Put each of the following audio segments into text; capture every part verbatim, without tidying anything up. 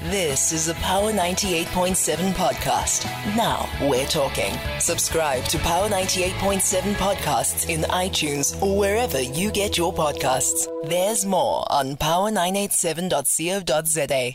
This is a Power ninety-eight point seven podcast. Now we're talking. Subscribe to Power ninety-eight point seven podcasts in iTunes or wherever you get your podcasts. There's more on power nine eight seven dot co dot za.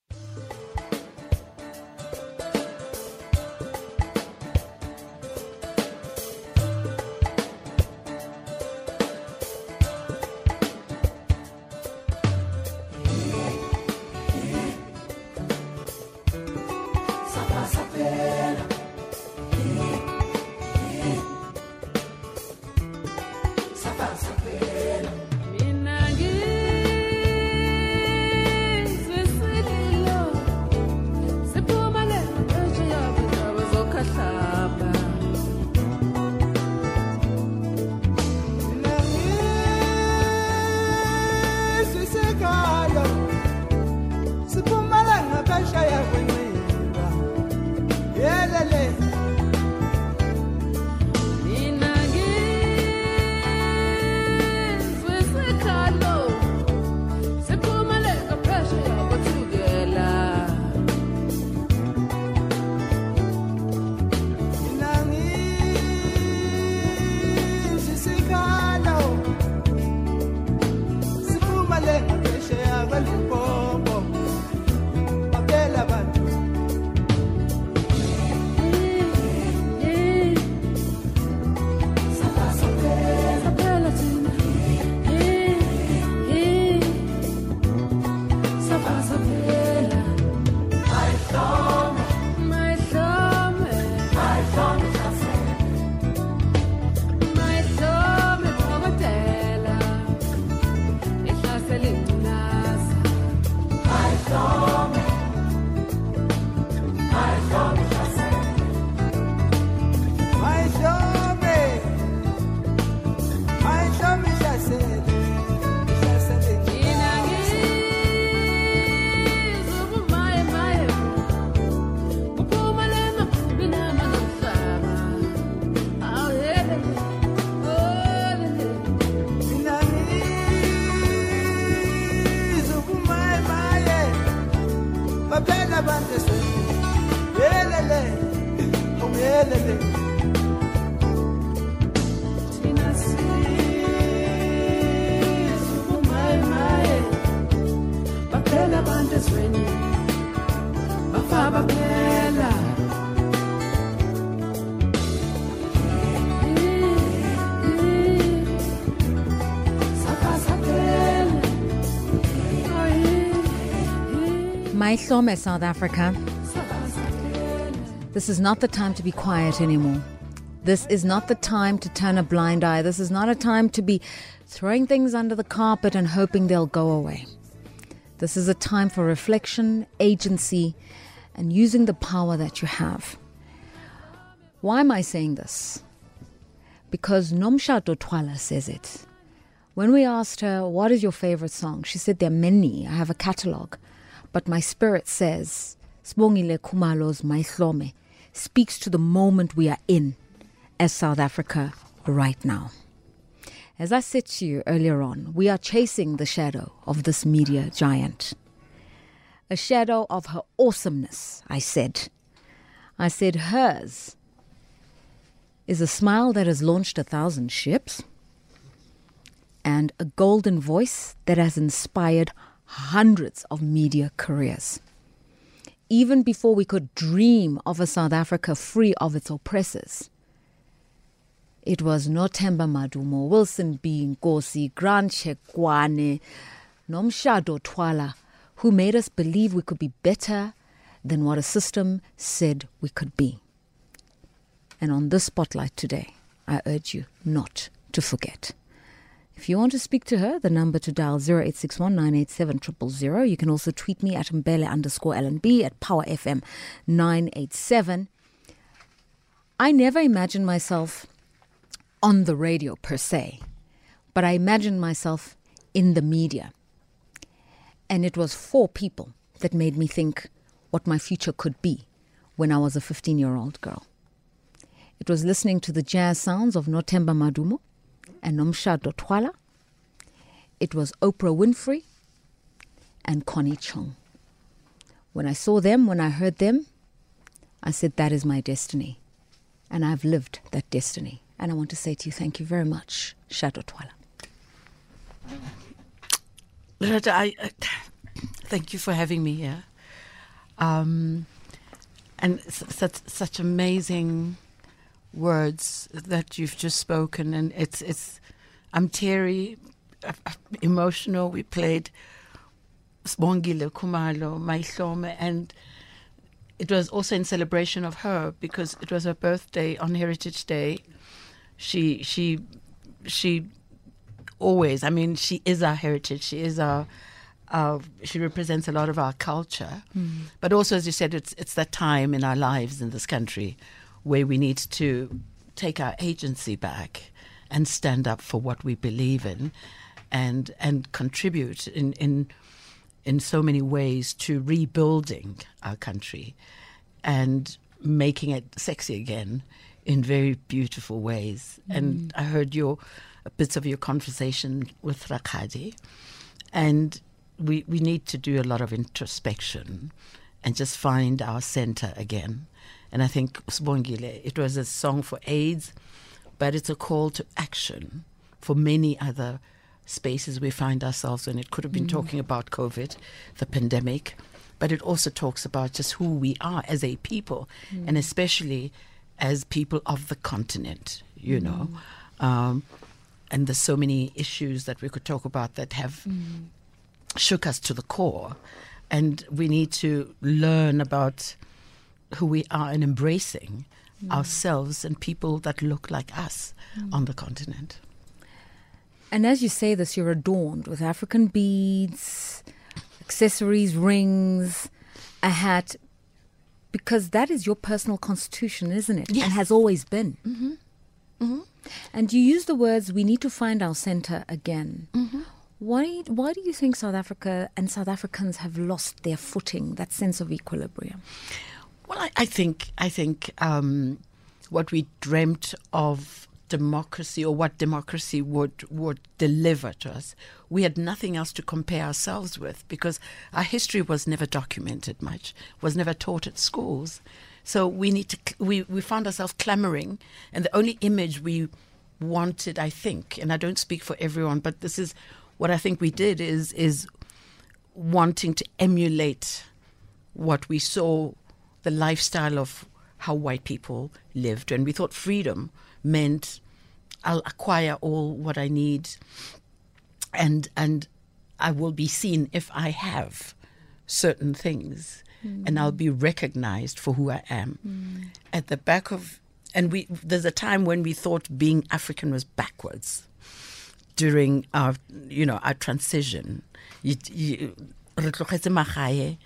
Maihlome, South Africa. This is not the time to be quiet anymore. This is not the time to turn a blind eye. This is not a time to be throwing things under the carpet and hoping they'll go away. This is a time for reflection, agency, and using the power that you have. Why am I saying this? Because Nomshado Twala says it. When we asked her, what is your favorite song? She said, there are many. I have a catalogue. But my spirit says, Sibongile Khumalo's Maihlome speaks to the moment we are in as South Africa right now. As I said to you earlier on, we are chasing the shadow of this media giant. A shadow of her awesomeness, I said. I said hers is a smile that has launched a thousand ships and a golden voice that has inspired hundreds of media careers. Even before we could dream of a South Africa free of its oppressors, it was Nothemba Madumo, Wilson B. Nkosi, Grant Chekwane, Nomshado Twala, who made us believe we could be better than what a system said we could be. And on this spotlight today, I urge you not to forget. If you want to speak to her, the number to dial zero eight six one nine eight seven zero zero zero. You can also tweet me at Mbele underscore L N B at Power F M nine eight seven. I never imagined myself on the radio per se, but I imagined myself in the media. And it was four people that made me think what my future could be when I was a fifteen-year-old girl. It was listening to the jazz sounds of Nothemba Madumo and Nomshado Twala. It was Oprah Winfrey and Connie Chung. When I saw them, when I heard them, I said, that is my destiny. And I've lived that destiny. And I want to say to you, thank you very much, Shadow Twala. Loretta, I, uh, thank you for having me here. Um, and such such amazing words that you've just spoken, and it's it's. I'm teary, uh, emotional. We played Sibongile Khumalo, Mayihlome, and it was also in celebration of her because it was her birthday on Heritage Day. She she she always. I mean, she is our heritage. She is our. Uh, she represents a lot of our culture, mm. but also, as you said, it's it's that time in our lives in this country where we need to take our agency back and stand up for what we believe in, and and contribute in in in so many ways to rebuilding our country and making it sexy again in very beautiful ways. Mm. And I heard your bits of your conversation with Rakgadi, and We we need to do a lot of introspection and just find our center again. And I think Sibongile, it was a song for AIDS, but it's a call to action for many other spaces we find ourselves in. It could have been mm. talking about COVID, the pandemic, but it also talks about just who we are as a people, mm. and especially as people of the continent, you mm. know. Um, and there's so many issues that we could talk about that have... Mm. shook us to the core, and we need to learn about who we are and embracing mm. ourselves and people that look like us mm. on the continent. And as you say this, you're adorned with African beads, accessories, rings, a hat, because that is your personal constitution, isn't it? Yes. And has always been. Mm-hmm. Mm-hmm. And you use the words, we need to find our center again. Mm-hmm. Why why do you think South Africa and South Africans have lost their footing, that sense of equilibrium? Well, I, I think I think um, what we dreamt of democracy, or what democracy would would deliver to us, we had nothing else to compare ourselves with, because our history was never documented much, was never taught at schools. So we need to we, we found ourselves clamoring, and the only image we wanted, I think, and I don't speak for everyone, but this is what I think we did is is wanting to emulate what we saw, the lifestyle of how white people lived. And we thought freedom meant I'll acquire all what I need, and and I will be seen if I have certain things, mm. and I'll be recognized for who I am. Mm. At the back of, and we there's a time when we thought being African was backwards. During our, you know, our transition, you, you, mm.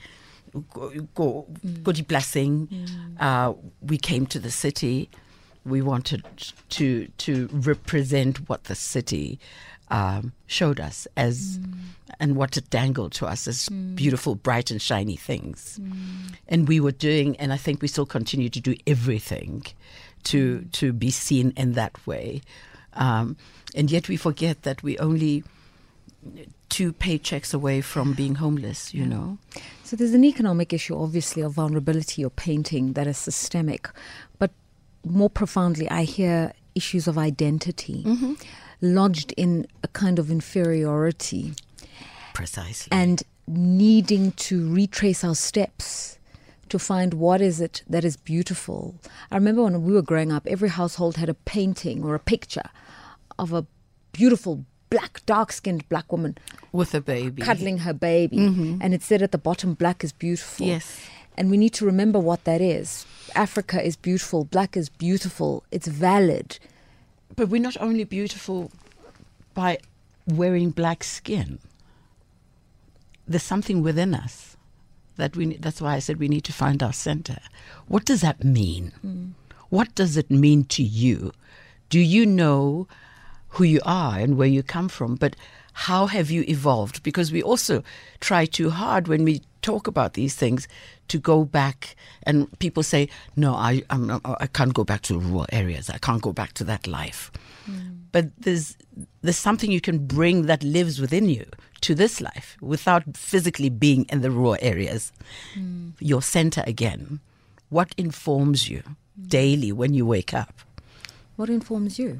uh, we came to the city. We wanted to to represent what the city um, showed us as, mm. and what it dangled to us as mm. beautiful, bright, and shiny things. Mm. And we were doing, and I think we still continue to do everything to mm. to be seen in that way. Um, and yet we forget that we're only two paychecks away from being homeless, you know. So there's an economic issue, obviously, of vulnerability or painting that is systemic. But more profoundly, I hear issues of identity mm-hmm. lodged in a kind of inferiority. Precisely. And needing to retrace our steps to find what is it that is beautiful. I remember when we were growing up, every household had a painting or a picture of a beautiful black, dark-skinned black woman with a baby, cuddling her baby, mm-hmm. and it said at the bottom, black is beautiful. Yes. And we need to remember what that is. Africa is beautiful, black is beautiful, it's valid. But we're not only beautiful by wearing black skin. There's something within us that we. That's why I said we need to find our center. What does that mean? Mm. What does it mean to you? Do you know who you are and where you come from? But how have you evolved? Because we also try too hard when we talk about these things to go back, and people say, no, I I'm, I can't go back to rural areas. I can't go back to that life. Mm. but there's there's something you can bring that lives within you to this life without physically being in the raw areas. Mm. Your center again. What informs you mm. daily when you wake up? What informs you?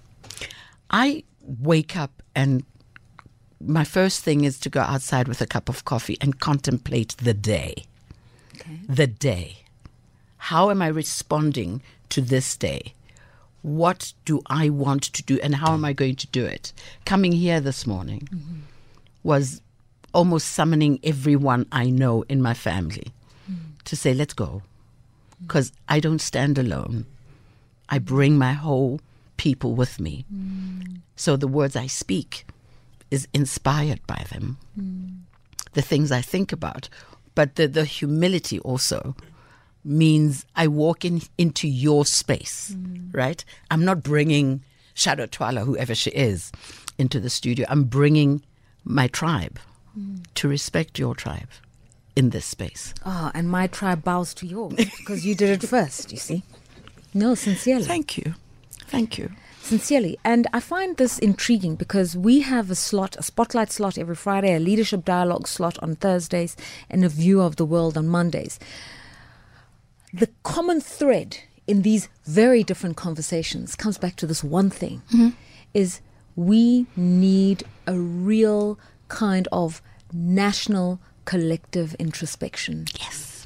I wake up and my first thing is to go outside with a cup of coffee and contemplate the day. Okay. The day. How am I responding to this day? What do I want to do and how am I going to do it? Coming here this morning mm-hmm. was almost summoning everyone I know in my family mm. to say, let's go. Because I don't stand alone. I bring my whole people with me. Mm. So the words I speak is inspired by them. Mm. The things I think about. But the, the humility also means I walk in into your space, mm. right? I'm not bringing Shadow Twala, whoever she is, into the studio. I'm bringing my tribe mm. to respect your tribe in this space. Oh, and my tribe bows to yours because you did it first, you see. No, sincerely. Thank you. Thank you. Sincerely. And I find this intriguing because we have a slot, a spotlight slot every Friday, a leadership dialogue slot on Thursdays, and a view of the world on Mondays. The common thread in these very different conversations comes back to this one thing, mm-hmm. is we need a real kind of national collective introspection. Yes.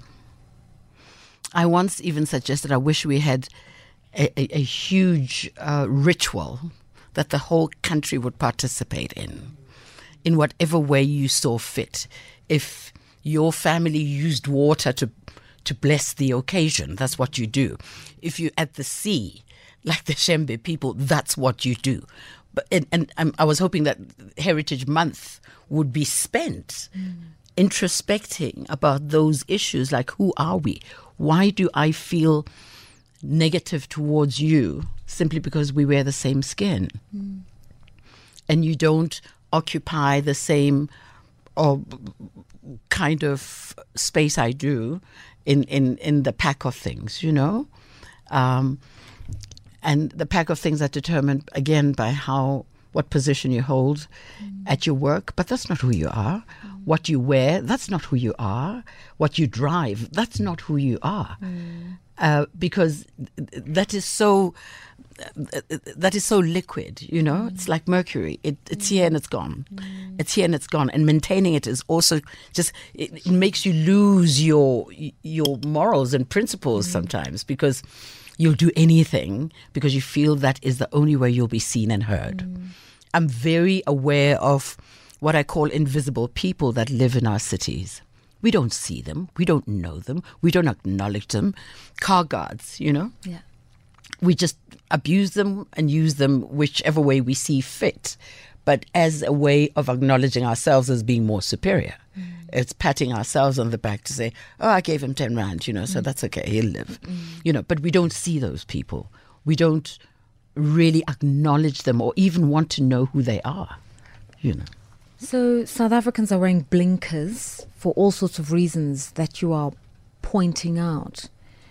I once even suggested I wish we had a, a, a huge uh, ritual that the whole country would participate in, in whatever way you saw fit. If your family used water to to bless the occasion, that's what you do. If you're at the sea, like the Shembe people, that's what you do. But and, and um, I was hoping that Heritage Month would be spent mm. introspecting about those issues, like who are we? Why do I feel negative towards you simply because we wear the same skin? Mm. And you don't occupy the same or kind of space I do in, in, in the pack of things, you know? Um, and the pack of things are determined, again, by how, what position you hold mm. at your work, but that's not who you are. Mm. What you wear, that's not who you are. What you drive, that's not who you are. Mm. Uh, because that is so... that is so liquid, you know. Mm. It's like mercury. It, it's mm. here and it's gone. Mm. It's here and it's gone. And maintaining it is also just, it, it makes you lose your your morals and principles mm. sometimes, because you'll do anything because you feel that is the only way you'll be seen and heard. Mm. I'm very aware of what I call invisible people that live in our cities. We don't see them. We don't know them. We don't acknowledge them. Car guards, you know. Yeah. We just abuse them and use them whichever way we see fit, but as a way of acknowledging ourselves as being more superior. Mm. It's patting ourselves on the back to say, oh, I gave him ten rand, you know, so mm. that's okay, he'll live. Mm. You know, but we don't see those people. We don't really acknowledge them or even want to know who they are, you know. So South Africans are wearing blinkers for all sorts of reasons that you are pointing out.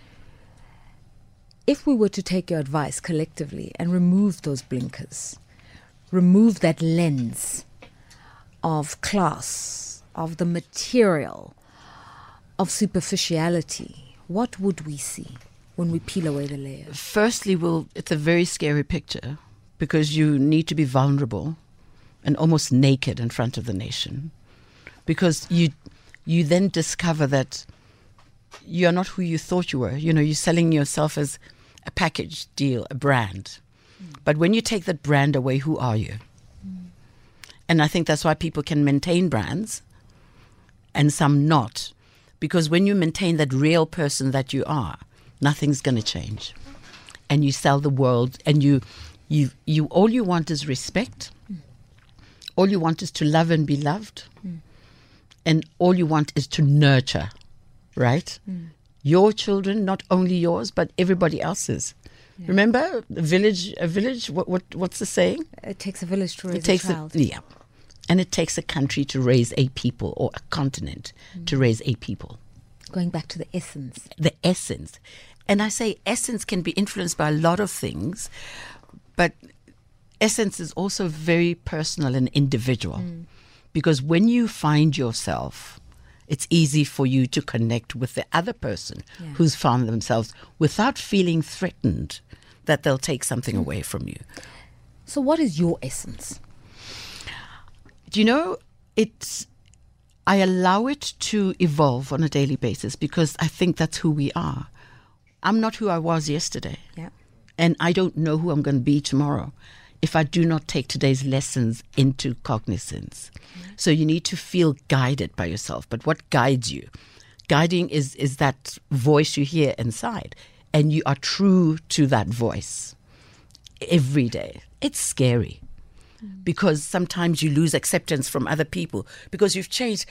If we were to take your advice collectively and remove those blinkers, remove that lens of class, of the material, of superficiality, what would we see when we peel away the layers? Firstly, well, it's a very scary picture because you need to be vulnerable and almost naked in front of the nation, because you you then discover that you're not who you thought you were. You know, you're selling yourself as a package deal, a brand. Mm. But when you take that brand away, who are you? Mm. And I think that's why people can maintain brands and some not. Because when you maintain that real person that you are, nothing's going to change. And you sell the world, and you, you, you, all you want is respect. Mm. All you want is to love and be loved. Mm. And all you want is to nurture, right? Mm. Your children, not only yours, but everybody else's. Yeah. Remember, a village, a village, what, what, what's the saying? It takes a village to raise it takes a child. A, yeah. And it takes a country to raise a people, or a continent mm. to raise a people. Going back to the essence. The essence. And I say essence can be influenced by a lot of things, but essence is also very personal and individual. Mm. Because when you find yourself, it's easy for you to connect with the other person yeah. who's found themselves without feeling threatened that they'll take something mm. away from you. So what is your essence? Do you know, it's, I allow it to evolve on a daily basis because I think that's who we are. I'm not who I was yesterday. Yeah. And I don't know who I'm going to be tomorrow if I do not take today's lessons into cognizance. Mm-hmm. So you need to feel guided by yourself. But what guides you? Guiding is, is that voice you hear inside. And you are true to that voice every day. It's scary. Because sometimes you lose acceptance from other people because you've changed.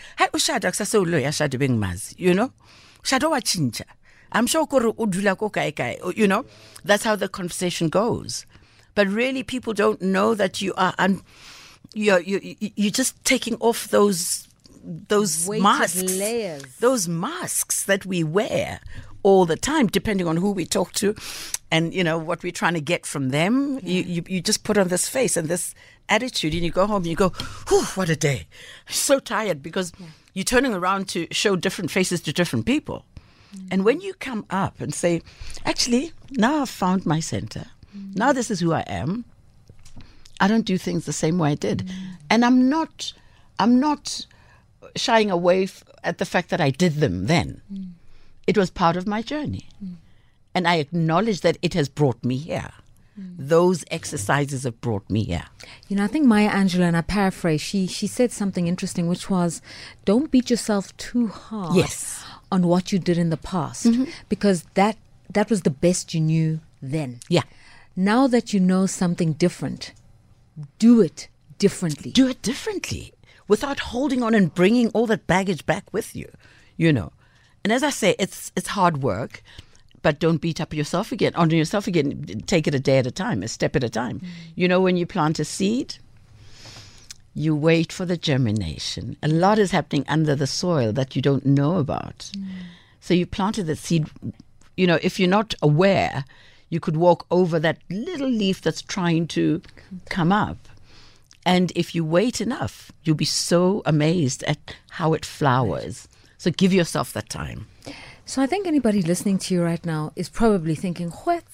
You know? I'm sure, you know, that's how the conversation goes. But really, people don't know that you are, un- you're, you you're just taking off those those Weighted masks, layers. those masks that we wear all the time, depending on who we talk to, and you know what we're trying to get from them. Yeah. You, you you just put on this face and this attitude, and you go home and you go, "Whew, what a day!" So tired because yeah. you're turning around to show different faces to different people. And when you come up and say, actually, now I've found my center. Mm. Now this is who I am. I don't do things the same way I did. Mm. And I'm not I'm not shying away f- at the fact that I did them then. Mm. It was part of my journey. Mm. And I acknowledge that it has brought me here. Mm. Those exercises have brought me here. You know, I think Maya Angelou, and I paraphrase, she, she said something interesting, which was, don't beat yourself too hard. Yes. On what you did in the past, mm-hmm. because that that was the best you knew then. Yeah. Now that you know something different, do it differently. Do it differently without holding on and bringing all that baggage back with you, you know. And as I say, it's it's hard work, but don't beat up yourself again, on yourself again. Take it a day at a time, a step at a time. Mm. You know, when you plant a seed, you wait for the germination. A lot is happening under the soil that you don't know about. Mm. So you planted the seed. You know, if you're not aware, you could walk over that little leaf that's trying to come up. And if you wait enough, you'll be so amazed at how it flowers. So give yourself that time. So I think anybody listening to you right now is probably thinking,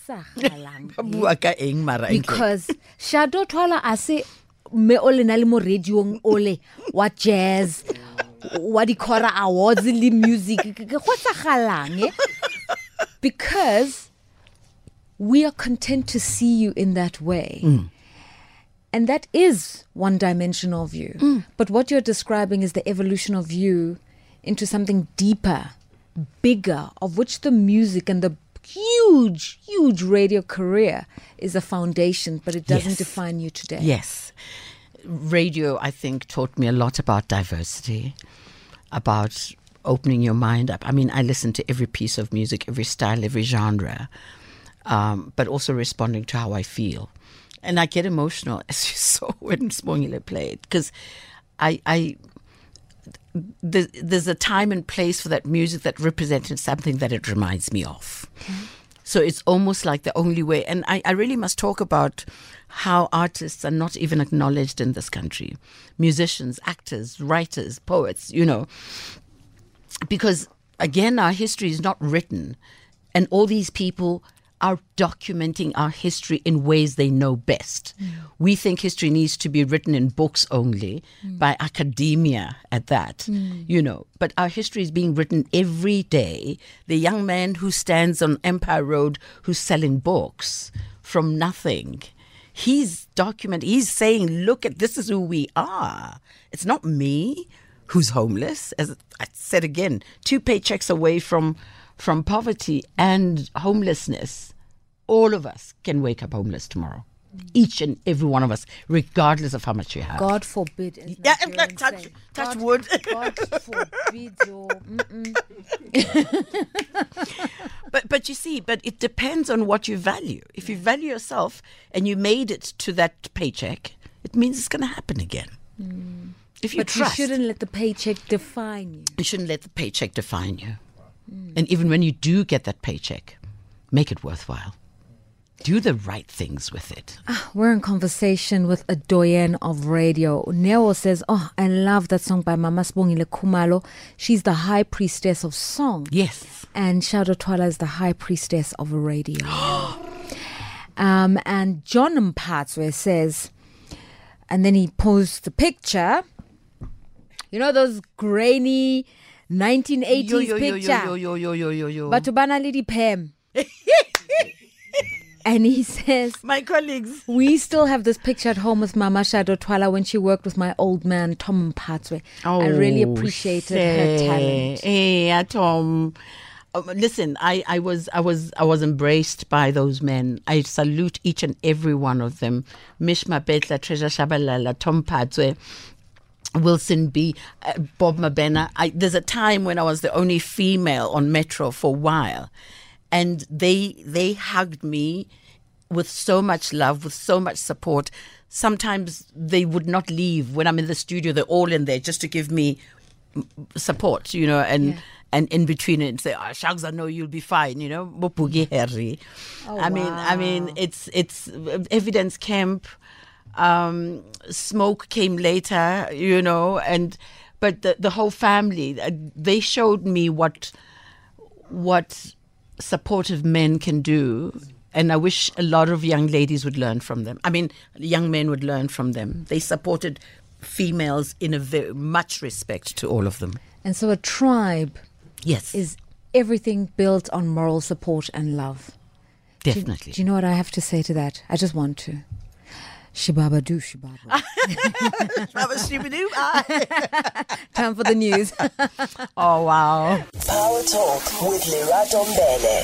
because Shadow Twala Ase me ole na le mo radio ole wa jazz wa di Kora Awards le music because we are content to see you in that way. Mm. And that is one dimension of you. Mm. But what you're describing is the evolution of you into something deeper, bigger, of which the music and the huge, huge radio career is a foundation, but it doesn't yes. define you today. Yes. Radio, I think, taught me a lot about diversity, about opening your mind up. I mean, I listen to every piece of music, every style, every genre, um, but also responding to how I feel. And I get emotional, as you saw when Sibongile played, because I, I there's, there's a time and place for that music that represented something that it reminds me of. Mm-hmm. So it's almost like the only way. And I, I really must talk about how artists are not even acknowledged in this country. Musicians, actors, writers, poets, you know. Because, again, our history is not written. And all these people are documenting our history in ways they know best. Mm. We think history needs to be written in books only, mm. by academia at that, mm. you know. But our history is being written every day. The young man who stands on Empire Road who's selling books from nothing, he's documenting, he's saying, look, at this is who we are. It's not me who's homeless. As I said again, two paychecks away from from poverty and homelessness. All of us can wake up homeless tomorrow. Mm. Each and every one of us, regardless of how much you have. God forbid. Yeah, touch, touch, touch God, wood. God forbid. Your, but but you see, but it depends on what you value. If you value yourself and you made it to that paycheck, it means it's going to happen again. Mm. If you but trust. you shouldn't let the paycheck define you. You shouldn't let the paycheck define you. Mm. And even when you do get that paycheck, make it worthwhile. do the right things with it. We're in conversation with a doyen of radio. Neo says, oh, I love that song by Mama Sibongile Khumalo. She's the high priestess of song. Yes. And Shado Twala is the high priestess of radio. um, and John Mpatswe says, and then he posts the picture. You know those grainy nineteen eighties yo, yo, picture? Yo, yo, yo, yo, yo, yo. Batubana Lady Pam. And he says, my colleagues, we still have this picture at home with Mama Shado Twala when she worked with my old man, Tom Mpatswe. Oh, I really appreciated her talent. Hey, Tom. Um, listen, I, I was I was I was embraced by those men. I salute each and every one of them. Mishma Betla, Treasure Shabalala, Tom Mpatswe, Wilson B, uh, Bob Mabena. I, there's a time when I was the only female on Metro for a while, and they they hugged me with so much love, with so much support. Sometimes they would not leave when I'm in the studio. They're all in there just to give me support, you know, and. Yeah. And in between it, say, oh, Shags, I know you'll be fine, you know. Bopugi Harry. Oh, I mean, wow. I mean, it's it's evidence camp. Um, smoke came later, you know, and but the the whole family, uh, they showed me what what supportive men can do, and I wish a lot of young ladies would learn from them. I mean, young men would learn from them. They supported females in a very much respect to all of them. And so a tribe. Yes. Is everything built on moral support and love. Definitely. Do, do you know what I have to say to that? I just want to. Shibaba do shibaba. Time for the news. Oh, wow. Power Talk with Lerato Mbele.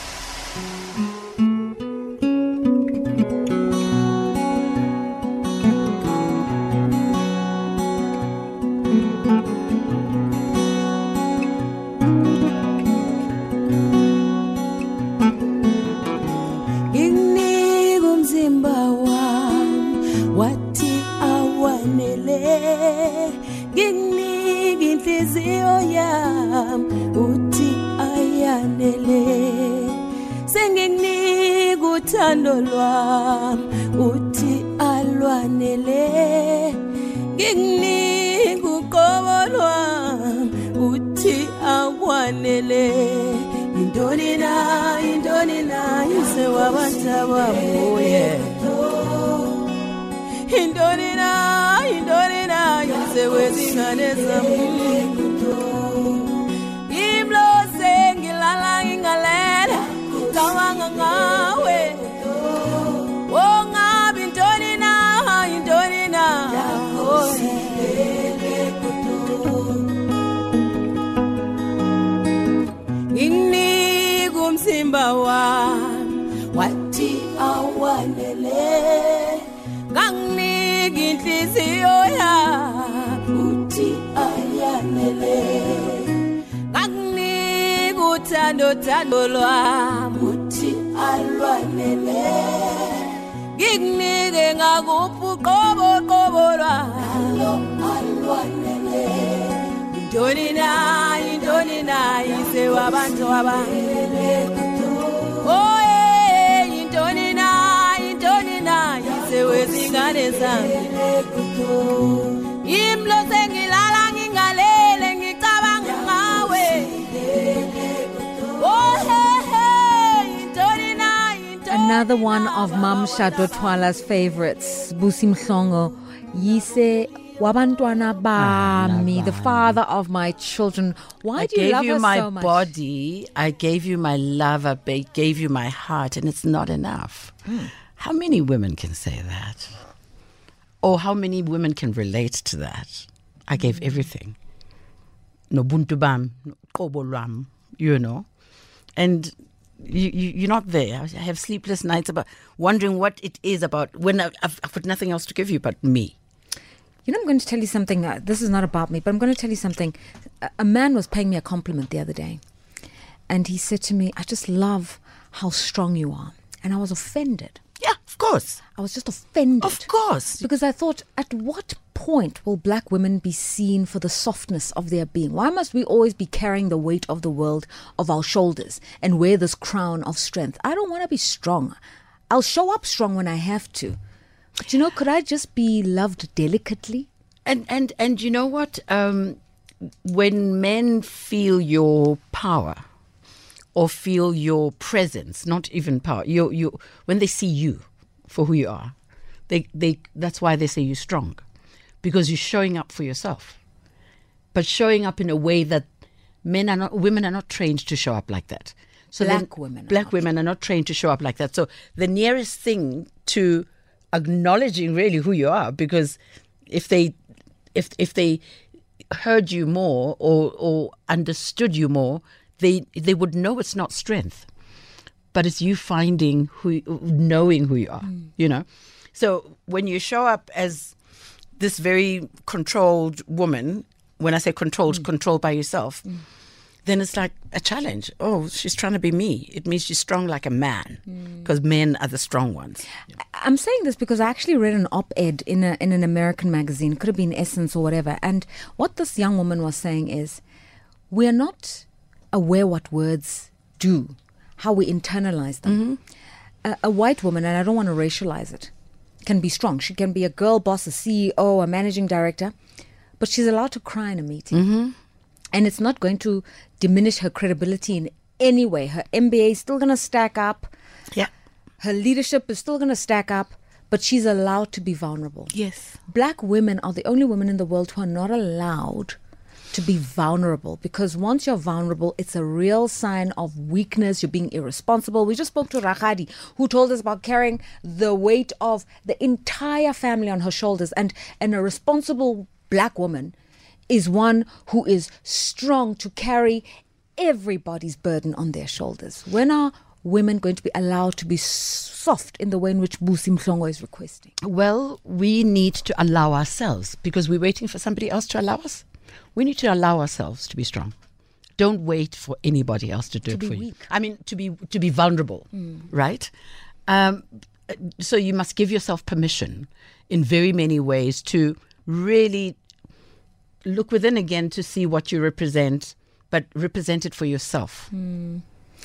Uti ayanele sengikunika uthando lwami uthi alwanele ngikunika uqobo lwami uthi akwanele intoni na intoni na ise wabantu ababuye intoni na intoni na ise wezingane zami ngilala ngingalela ngicabanga ngawe wongabi intoni na intoni na nginika umzimba wami wathi awanele nganginika inhliziyo yami uthi ayanele uthando thando lwami uthi alwanele ngikunike ngakuphi uqobo qobo lwami alwanele intoni na intoni na ise wabantu abangele oye intoni na intoni na ise wezingane zami imlo sengilala ngingalele ngicabanga ngawe. Another one of Mam Shado Twala's favorites, Busi Mhlongo, Yise Wabantwana Bami, the father of my children. Why I do you love you her my so much? body, I gave you my love, I gave you my heart, and it's not enough. Hmm. How many women can say that? Or how many women can relate to that? I gave everything. No buntu bam, qobo lwam, you know. And You, you, you're not there. I have sleepless nights about wondering what it is about when I've, I've got nothing else to give you but me. You know, I'm going to tell you something. Uh, this is not about me, but I'm going to tell you something. A, a man was paying me a compliment the other day. And he said to me, I just love how strong you are. And I was offended. Yeah, of course. I was just offended. Of course. Because I thought, at what point will black women be seen for the softness of their being? Why must we always be carrying the weight of the world of our shoulders and wear this crown of strength? I don't want to be strong. I'll show up strong when I have to. But, you know, could I just be loved delicately? And and and you know what? Um, when men feel your power or feel your presence, not even power, you you when they see you for who you are, they they that's why they say you're strong, because you're showing up for yourself, but showing up in a way that men are not, women are not trained to show up like that. So Black then, women are black not. women are not trained to show up like that. So the nearest thing to acknowledging really who you are, because if they if if they heard you more or or understood you more, they they would know it's not strength, but it's you finding who, knowing who you are. Mm. You know, so when you show up as this very controlled woman, when I say controlled, mm. controlled by yourself. Mm. Then it's like a challenge. Oh, she's trying to be me. It means she's strong like a man, because mm. men are the strong ones. I'm saying this because I actually read an op-ed in a, in an American magazine. It could have been Essence or whatever. And what this young woman was saying is, we're not aware what words do, how we internalize them. Mm-hmm. A, a white woman, and I don't want to racialize it, can be strong. She can be a girl boss, a C E O, a managing director, but she's allowed to cry in a meeting. Mm-hmm. And it's not going to diminish her credibility in any way. Her M B A is still going to stack up. Yeah. Her leadership is still going to stack up, but she's allowed to be vulnerable. Yes. Black women are the only women in the world who are not allowed to be vulnerable, because once you're vulnerable, it's a real sign of weakness. You're being irresponsible. We just spoke to Rakgadi, who told us about carrying the weight of the entire family on her shoulders. And, and a responsible Black woman is one who is strong to carry everybody's burden on their shoulders. When are women going to be allowed to be soft in the way in which Busi Mhlongo is requesting? Well, we need to allow ourselves, because we're waiting for somebody else to allow us. We need to allow ourselves to be strong. Don't wait for anybody else to do to it for weak. you. I mean, to be to be vulnerable, mm. right? Um, so you must give yourself permission in very many ways to really look within again to see what you represent, but represent it for yourself. Mm.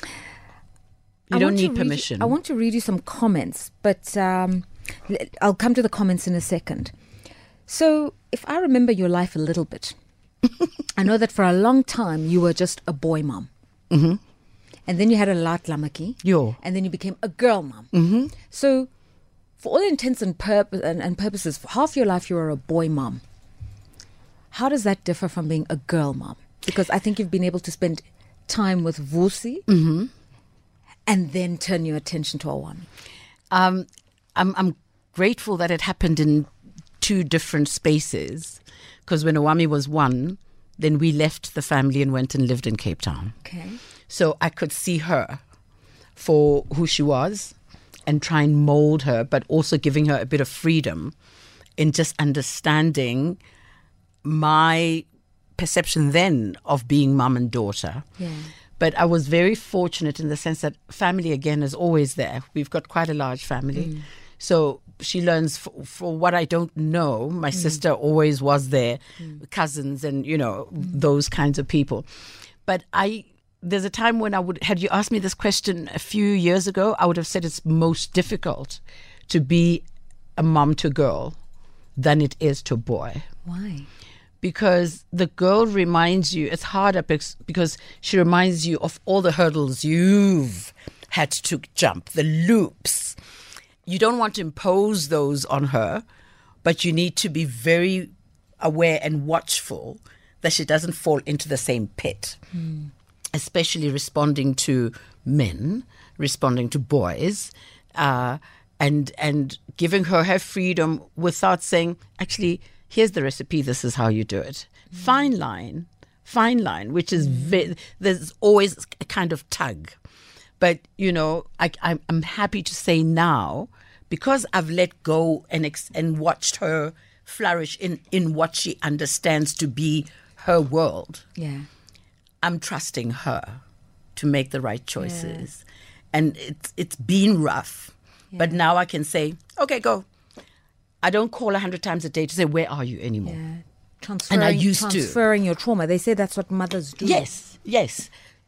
You I don't need read, permission. I want to read you some comments, but um, I'll come to the comments in a second. So if I remember your life a little bit, I know that for a long time you were just a boy mom. Mm-hmm. And then you had a Lat Lamaki. Yo. And then you became a girl mom. Mm-hmm. So for all intents and, purpose, and, and purposes, for half your life you were a boy mom. How does that differ from being a girl mom? Because I think you've been able to spend time with Vusi mm-hmm. and then turn your attention to Awami. Um, I'm, I'm grateful that it happened in two different spaces, because when Awami was one, then we left the family and went and lived in Cape Town. Okay. So I could see her for who she was and try and mold her, but also giving her a bit of freedom in just understanding my perception then of being mum and daughter. Yeah. But I was very fortunate in the sense that family, again, is always there. We've got quite a large family. Mm. So she learns for, for what I don't know. My mm. sister always was there, mm. cousins and, you know, mm. those kinds of people. But I, there's a time when I would, had you asked me this question a few years ago, I would have said it's most difficult to be a mum to a girl than it is to a boy. Why? Because the girl reminds you, it's harder because she reminds you of all the hurdles you've had to jump, the loops. You don't want to impose those on her, but you need to be very aware and watchful that she doesn't fall into the same pit, mm. especially responding to men, responding to boys, uh, and and giving her her freedom without saying, actually, here's the recipe, this is how you do it. Mm. Fine line, fine line, which is, mm. ve- there's always a kind of tug. But, you know, I, I'm, I'm happy to say now, because I've let go and ex- and watched her flourish in, in what she understands to be her world, yeah, I'm trusting her to make the right choices. Yeah. And it's it's been rough, yeah. but now I can say, okay, go. I don't call a hundred times a day to say, where are you anymore? Yeah. Transferring, and I used transferring to. your trauma. They say that's what mothers do. Yes, yes.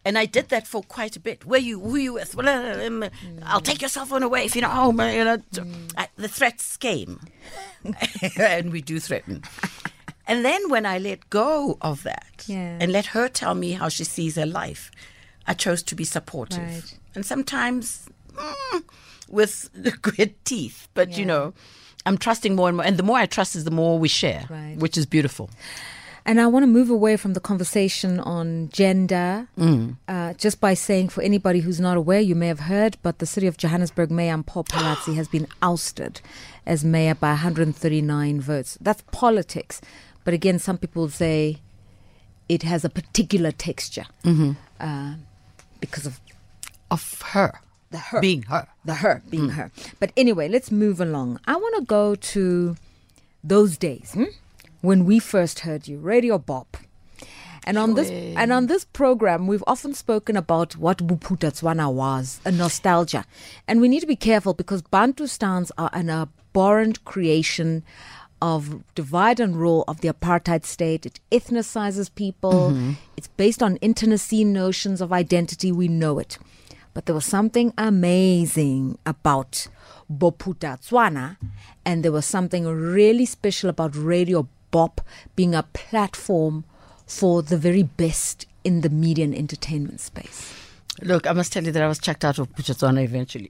And I did that for quite a bit. Where you, who you with? Well, um, mm. I'll take your cell phone away if you're not home. You know, mm. I, the threats came, and we do threaten. And then when I let go of that yeah. and let her tell me how she sees her life, I chose to be supportive. Right. And sometimes mm, with grit teeth, but yeah. you know, I'm trusting more and more. And the more I trust is the more we share, right. which is beautiful. And I want to move away from the conversation on gender, mm. uh, just by saying, for anybody who's not aware, you may have heard, but the city of Johannesburg Mayor Mpho Phalatse has been ousted as mayor by one hundred thirty-nine votes. That's politics. But again, some people say it has a particular texture mm-hmm. uh, because of of her. The her. Being her. The her being mm. her. But anyway, let's move along. I want to go to those days hmm? when we first heard you, Radio Bop. And on this and on this program, we've often spoken about what Bophuthatswana was, a nostalgia. And we need to be careful because Bantustans are an abhorrent creation of divide and rule of the apartheid state. It ethnicizes people. Mm-hmm. It's based on internecine notions of identity. We know it. But there was something amazing about Bophuthatswana, and there was something really special about Radio Bop being a platform for the very best in the media and entertainment space. Look, I must tell you that I was checked out of Bophuthatswana eventually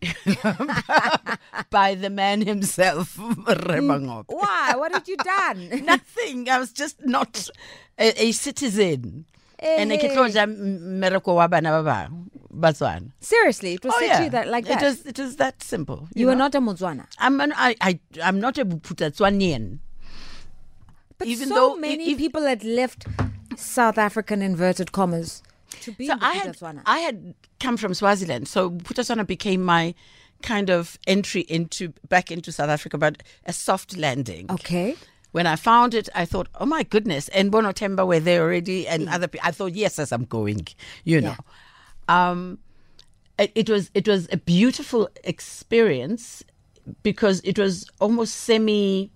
by the man himself, Remangope. Why? What had you done? Nothing. I was just not a, a citizen. Hey. And I mmereko wa bana ba bang, Batswana. Seriously, it was Oh, literally yeah. that like that. It was, it was that simple. you know? were not a Motswana. I'm an, I, I, I'm not a Bophuthatswanian. But Even so though many if- people had left South African inverted commas to be So in I had, Bophuthatswana. I had come from Swaziland, so Bophuthatswana became my kind of entry into back into South Africa, but a soft landing. Okay. When I found it, I thought, oh my goodness. And Bono Temba were there already, and other people. I thought, yes, yes, I'm going, you know. Yeah. Um, it, it was it was a beautiful experience because it was almost semi,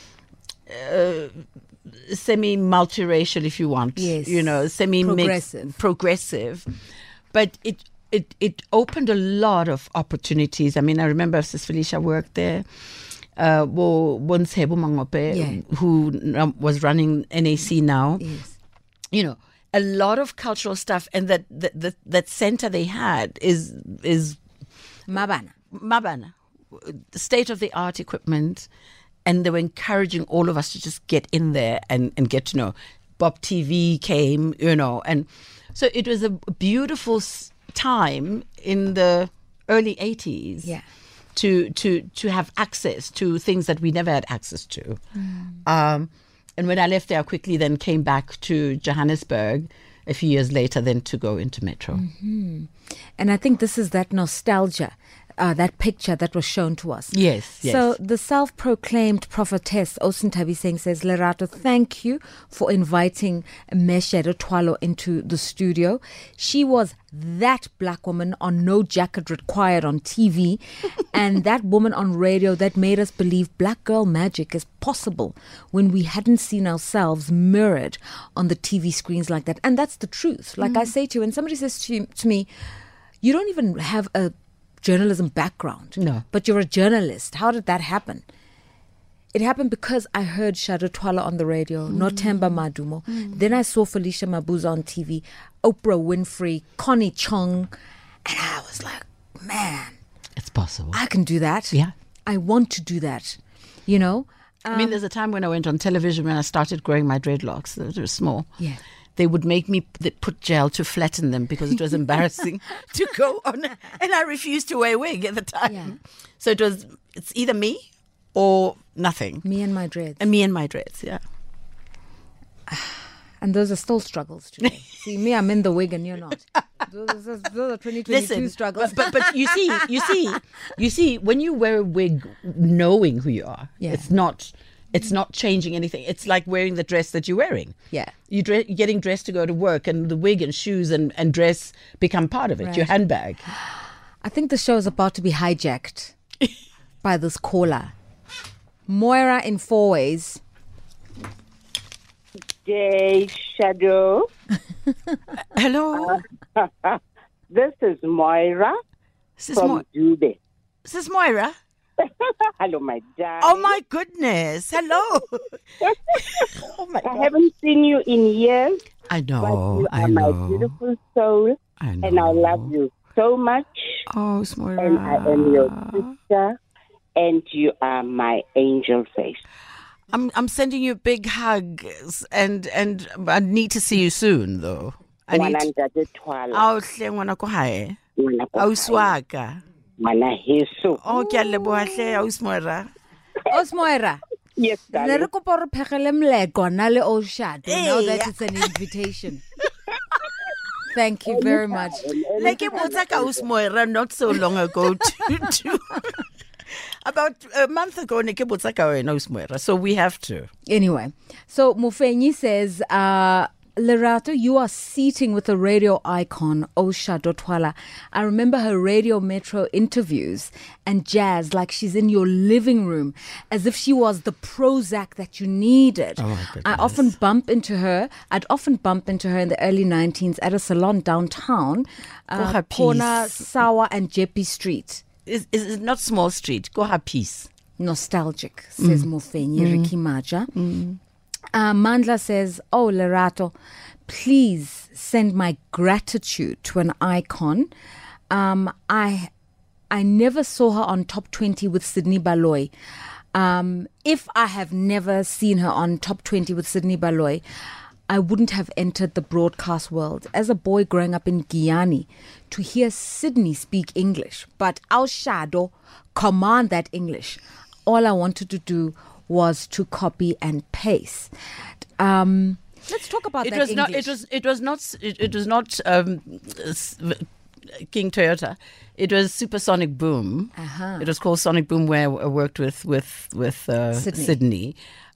uh, semi multiracial, if you want. Yes. You know, semi Progressive. progressive. But it it it opened a lot of opportunities. I mean, I remember Sis Felicia worked there. Uh, Bontsebo Mangope, Yeah. who um, was running N A C now. Yes. You know, a lot of cultural stuff, and that that that, that center they had is is Mabana. Mabana, state of the art equipment, and they were encouraging all of us to just get in there and, and get to know. Bop T V came, you know, and so it was a beautiful s- time in the early eighties. Yeah. To, to to have access to things that we never had access to. Mm. Um, and when I left there, I quickly then came back to Johannesburg a few years later, then to go into Metro. Mm-hmm. And I think this is that nostalgia, uh, that picture that was shown to us. Yes, yes. So the self-proclaimed prophetess, Osun Thabiseng, says, Lerato, thank you for inviting Meshedo Twalo into the studio. She was that black woman on No Jacket Required on T V and that woman on radio that made us believe black girl magic is possible when we hadn't seen ourselves mirrored on the T V screens like that. And that's the truth. Like mm. I say to you, when somebody says to, you, to me, you don't even have a journalism background, no, but you're a journalist. How did that happen? It happened because I heard Shadow Twala on the radio, mm. Nothemba Madumo. Mm. Then I saw Felicia Mabuza on T V, Oprah Winfrey, Connie Chung, and I was like, man, it's possible. I can do that. Yeah. I want to do that. You know? Um, I mean, there's a time when I went on television when I started growing my dreadlocks. They were small. Yeah. They would make me they put gel to flatten them because it was embarrassing to go on. And I refused to wear a wig at the time. Yeah. So it was, it's either me or nothing. Me and my dreads. And me and my dreads, yeah. And those are still struggles today. See, me, I'm in the wig and you're not. Those, those, those are twenty twenty-two Listen, struggles. But, but but you see, you see, you see, when you wear a wig, knowing who you are, Yeah. it's not, it's not changing anything. It's like wearing the dress that you're wearing. Yeah. You dre- you're getting dressed to go to work, and the wig and shoes and, and dress become part of it. Right. Your handbag. I think the show is about to be hijacked by this caller. Moira in four ways. day, Shadow. Hello. This is Moira This is, from Mo- Dube. this is Moira. Hello, my darling. Oh, my goodness. Hello. oh, my I God. haven't seen you in years, I but know. you I are my know. beautiful soul, I know. and I love you so much. Oh, it's Moira. And I am your sister, and you are my angel face. I'm I'm sending you a big hug, and and I need to see you soon, though. I need. To, Ngwana ntate Thwala, Ao hle ngwana ko hae. ngwana ko Ausi hae, wa ka. ngwana heso. Oh, ke a leboha hle Ausi Moira. Osmoira. Yes, Ne re darling. kopa re phegele mleko na le o shadow now Hey. that it's an invitation. Thank you very much. Like it was like Ausi Moira not so long ago. To, to about a month ago, ne ke botsa ka wena Ausi Moira. So we have to. Anyway, so Mufenyi says, uh, Lerato, you are seating with a radio icon, Osha Dotwala. I remember her Radio Metro interviews and jazz like she's in your living room, as if she was the Prozac that you needed. Oh, my I goodness. often bump into her. I'd often bump into her in the early nineties at a salon downtown, Go uh, her corner peace. Sawa and Jeppy Street. Is is it not Small Street? Go have peace. Nostalgic, says Mm. Mufenyi Ricky Maja. Uh, Mandla says, oh, Lerato, please send my gratitude to an icon. Um, I I never saw her on Top twenty with Sydney Baloy. Um, if I have never seen her on Top twenty with Sydney Baloy, I wouldn't have entered the broadcast world. As a boy growing up in Guyana, to hear Sydney speak English, but our shadow command that English, all I wanted to do was to copy and paste. Um, let's talk about It that was English. not. It was. It was not. It, it was not. Um, s- King Toyota. It was Supersonic Boom. Uh-huh. It was called Sonic Boom, where I worked with with with uh, Sydney. Sydney.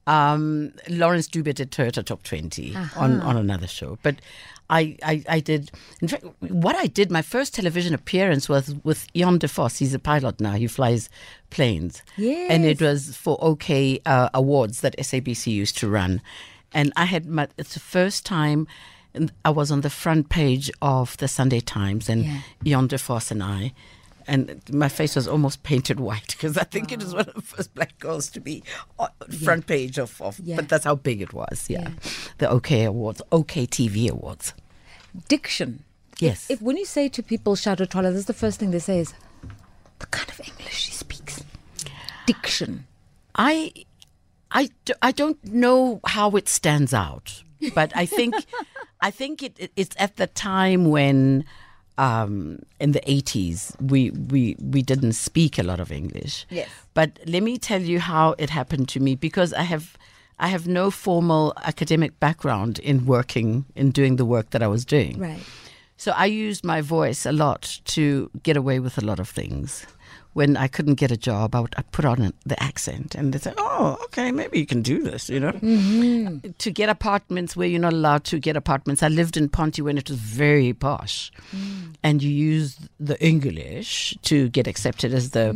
Um, Lawrence Dube did Toyota Top twenty on, on another show, but I, I I did. In fact, what I did, my first television appearance was with Jan de Vos. He's a pilot now. He flies planes. And it Yes. was for OK uh, Awards that S A B C used to run. And I had my, it's the first time I was on the front page of the Sunday Times, and Yeah. Jan de Vos and I, and my face was almost painted white because I think it was one of the first black girls to be on front page of, of Yeah. but that's how big it was. Yeah, Yeah. the OK Awards, OK T V Awards. Diction. Yes. If when you say to people Shadow Twala, this is the first thing they say is the kind of English she speaks. Diction. I, I, do- I don't know how it stands out, but I think, I think it, it, it's at the time when, um, in the eighties, we, we, we didn't speak a lot of English. Yes. But let me tell you how it happened to me, because I have, I have no formal academic background in working, in doing the work that I was doing. Right. So I used my voice a lot to get away with a lot of things. When I couldn't get a job, I would I put on the accent, and they'd say, "Oh, okay, maybe you can do this," you know. Mm-hmm. To get apartments where you're not allowed to get apartments. I lived in Ponty when it was very posh, Mm. and you use the English to get accepted as the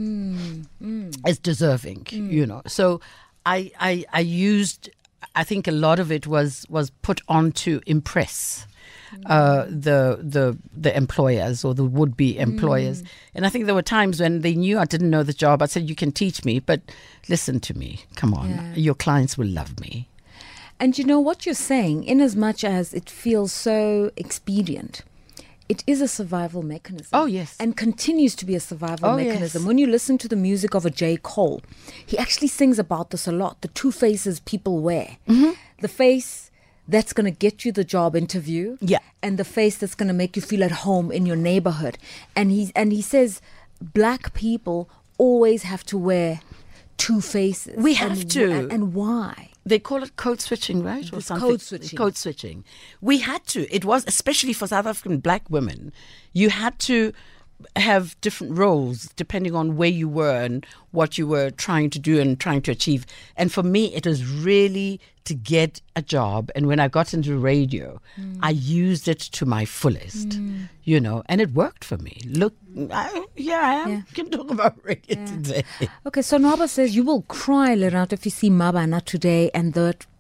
Mm. as deserving, you know. So I, I I used. I think a lot of it was was put on to impress uh, the the the employers or the would be employers. And I think there were times when they knew I didn't know the job. I said, "You can teach me, but listen to me. Come on, Yeah. your clients will love me." And you know what you're saying, in as much as it feels so expedient, it is a survival mechanism. Oh, yes. And continues to be a survival Oh, mechanism. yes. When you listen to the music of a J. Cole, he actually sings about this a lot. The two faces people wear. Mm-hmm. The face that's going to get you the job interview. Yeah. And the face that's going to make you feel at home in your neighborhood. And he, and he says black people always have to wear two faces. We have And to. wh- And, and why? They call it code switching, right? Or It's something. code switching. Code switching. We had to. It was, especially for South African black women, you had to have different roles depending on where you were and what you were trying to do and trying to achieve. And for me, it was really to get a job. And when I got into radio, Mm. I used it to my fullest, you know, and it worked for me. Look, I, here I am. Yeah. Can talk about radio today. Okay, so Nwaba says you will cry, Lerato, if you see Mabana today and that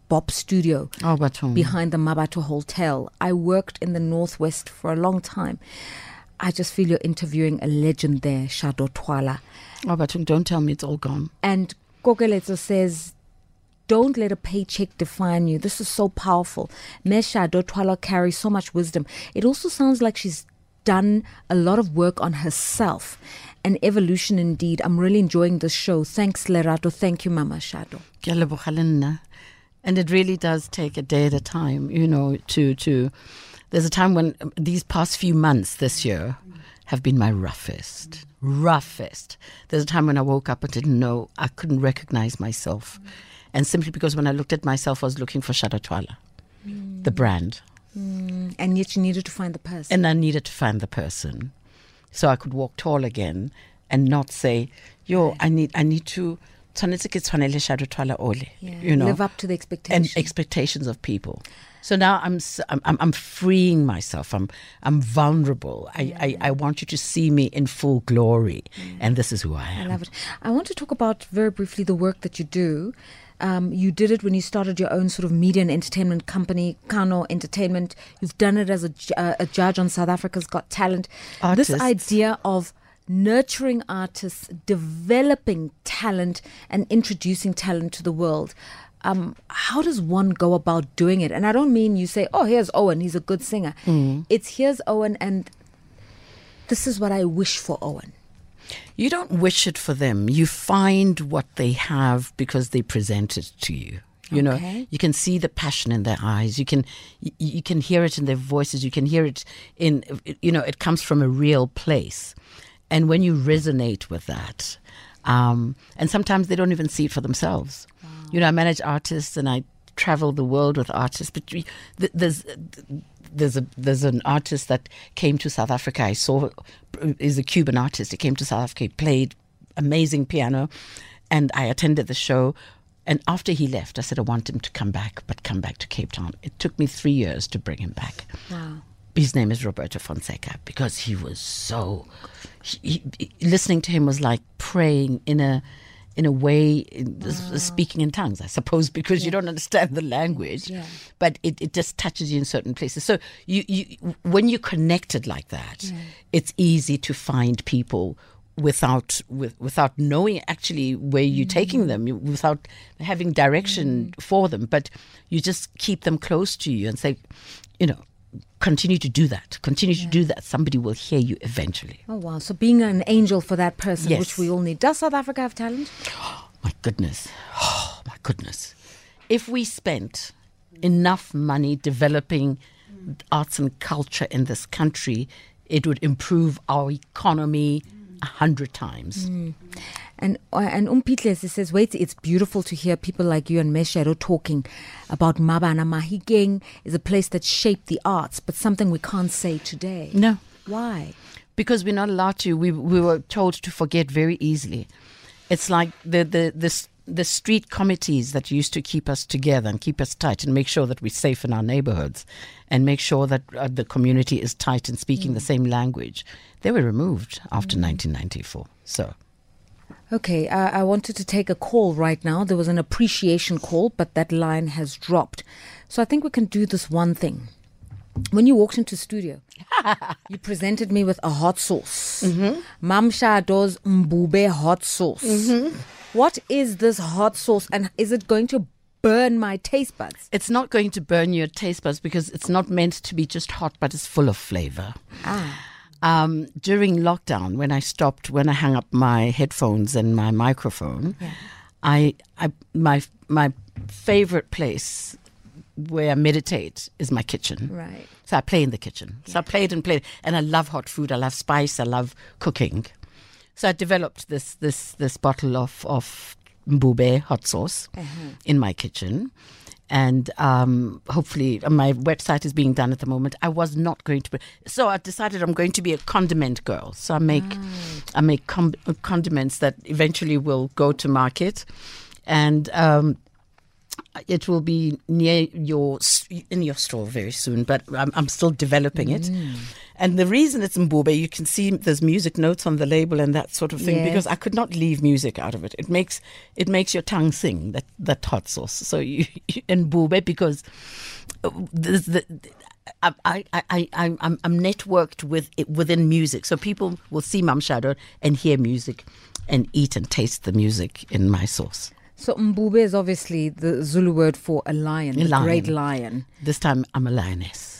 Bop Studio Oh, Batum. behind the Mabato Hotel. I worked in the Northwest for a long time. I just feel you're interviewing a legend there, Shado Twala. Oh, Batum, don't tell me it's all gone. And Kokeletso says, don't let a paycheck define you. This is so powerful. Mesha Dotwala carries so much wisdom. It also sounds like she's done a lot of work on herself. An evolution indeed. I'm really enjoying this show. Thanks, Lerato. Thank you, Mama Shado. Ke a leboga le nna. And it really does take a day at a time, you know, to, to, there's a time when um, these past few months this year have been my roughest, roughest. There's a time when I woke up and didn't know, I couldn't recognize myself. And simply because when I looked at myself, I was looking for Shado Twala, mm. the brand. Mm. And yet you needed to find the person. And I needed to find the person. So I could walk tall again and not say, yo, right. I need I need to, yeah. you know, live up to the expectations. And expectations of people. So now I'm I'm I'm freeing myself. I'm I'm vulnerable. I, yeah. I, I want you to see me in full glory. Mm. And this is who I am. I love it. I want to talk about very briefly the work that you do. Um, you did it when you started your own sort of media and entertainment company, Kano Entertainment. You've done it as a, uh, a judge on South Africa's Got Talent. Artists. This idea of nurturing artists, developing talent and introducing talent to the world. Um, how does one go about doing it? And I don't mean you say, oh, here's Owen, he's a good singer. Mm. It's here's Owen and this is what I wish for Owen. You don't wish it for them. You find what they have because they present it to you. You okay. know, you can see the passion in their eyes. You can, you, you can hear it in their voices. You can hear it in, you know, it comes from a real place. And when you resonate with that, um, and sometimes they don't even see it for themselves. Wow. You know, I manage artists and I travel the world with artists, but we, th- there's there's a there's an artist that came to South Africa. I saw is a Cuban artist. He came to South Africa. He played amazing piano, and I attended the show. And after he left, I said I want him to come back, but come back to Cape Town. It took me three years to bring him back. Wow. His name is Roberto Fonseca because he was so. He, he, listening to him was like praying in a. in a way, wow. speaking in tongues, I suppose, because yeah. you don't understand the language, yeah. but it, it just touches you in certain places. So you, you when you're connected like that, yeah. it's easy to find people without with, without knowing actually where you're mm. taking them, you, without having direction mm. for them. But you just keep them close to you and say, you know, continue to do that. Continue yeah. to do that. Somebody will hear you eventually. Oh, wow. So being an angel for that person, yes. which we all need. Does South Africa have talent? Oh, my goodness. Oh, my goodness. If we spent enough money developing arts and culture in this country, it would improve our economy a hundred times. Mm. And uh, and Umpitle says, wait, it's beautiful to hear people like you and Meshero talking about Mabana. Mahigeng is a place that shaped the arts, but something we can't say today. No. Why? Because we're not allowed to. We we were told to forget very easily. It's like the the the, the street committees that used to keep us together and keep us tight and make sure that we're safe in our neighborhoods and make sure that uh, the community is tight and speaking mm. the same language. They were removed after mm. nineteen ninety-four. So. Okay, uh, I wanted to take a call right now. There was an appreciation call, but that line has dropped. So I think we can do this one thing. When you walked into studio, you presented me with a hot sauce. Mm-hmm. Mam Shado's Mbube hot sauce. Mm-hmm. What is this hot sauce and is it going to burn my taste buds? It's not going to burn your taste buds because it's not meant to be just hot, but it's full of flavor. Ah. Um, during lockdown, when I stopped, when I hung up my headphones and my microphone, yeah. I, I, my, my favorite place where I meditate is my kitchen. Right. So I play in the kitchen. Yeah. So I played and played, and I love hot food. I love spice. I love cooking. So I developed this this this bottle of of Mbube hot sauce uh-huh. in my kitchen. And um, hopefully uh, my website is being done at the moment. I was not going to be, so I decided I'm going to be a condiment girl. So I make right. I make com- condiments that eventually will go to market, and um, it will be near your in your store very soon. But I'm, I'm still developing mm. it, And the reason it's Mbube, you can see there's music notes on the label and that sort of thing, Yes. because I could not leave music out of it. It makes it makes your tongue sing, that, that hot sauce. So you, you Mbube, because the, the, I, I, I, I, I'm, I'm networked with it within music. So people will see Mam Shadow and hear music and eat and taste the music in my sauce. So Mbube is obviously the Zulu word for a lion, a Lion. great lion. This time I'm a lioness.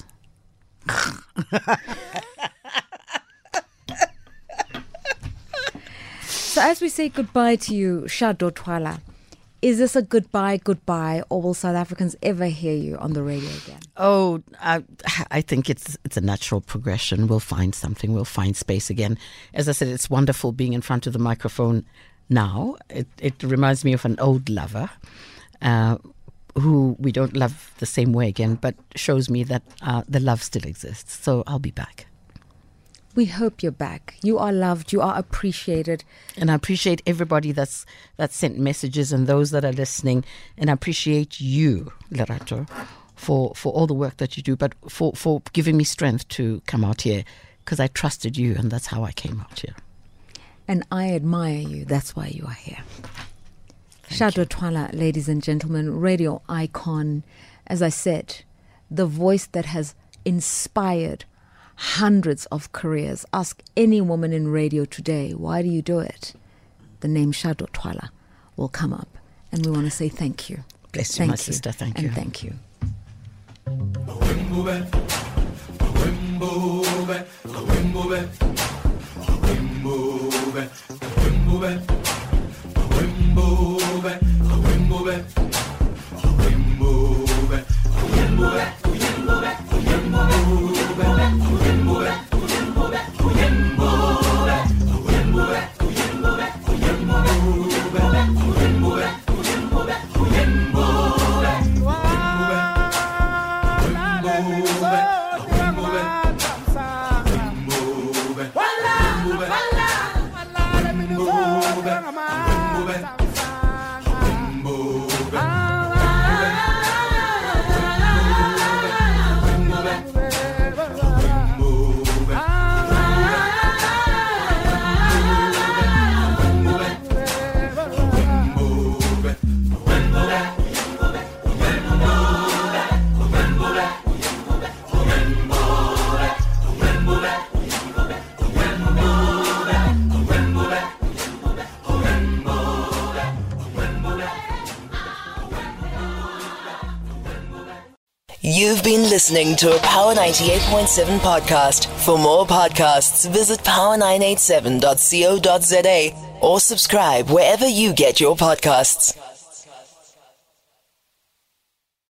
So as we say goodbye to you, Shado Twala, is this a goodbye, goodbye, or will South Africans ever hear you on the radio again? Oh, I, I think it's it's a natural progression. We'll find something. We'll find space again. As I said, it's wonderful being in front of the microphone now. It, it reminds me of an old lover uh, who we don't love the same way again, but shows me that uh, the love still exists. So I'll be back. We hope you're back. You are loved. You are appreciated. And I appreciate everybody that's that's sent messages and those that are listening. And I appreciate you, Lerato, for, for all the work that you do, but for, for giving me strength to come out here, because I trusted you, and that's how I came out here. And I admire you. That's why you are here. Shado Twala, ladies and gentlemen, radio icon. As I said, the voice that has inspired hundreds of careers. Ask any woman in radio today, why do you do it? The name Shado Twala will come up. And we want to say thank you. Bless you, Thank my you. sister. Thank and you. thank you. You've been listening to a Power ninety-eight point seven podcast. For more podcasts, visit power nine eight seven dot co dot za or subscribe wherever you get your podcasts.